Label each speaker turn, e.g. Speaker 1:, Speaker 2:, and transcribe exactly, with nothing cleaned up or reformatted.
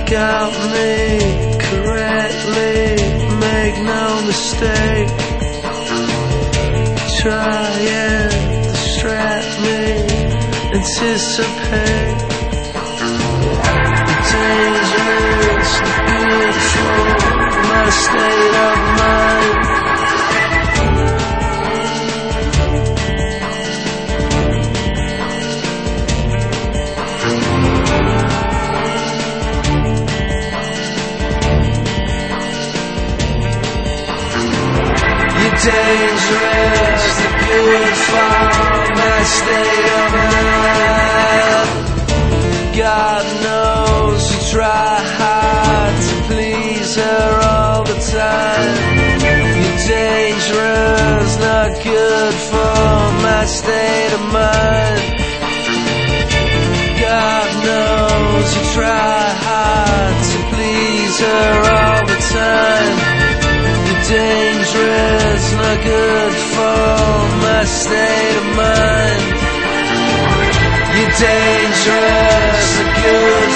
Speaker 1: out me correctly, make no mistake. Try and distract me, anticipate. The dangerous, the beautiful, my state of mind. Dangerous, the beautiful, my state of mind. God knows you try hard to please her all the time. You're dangerous, not good for my state of mind. God knows you try hard to please her all the time. Dangerous, not good for my state of mind. You're dangerous, not good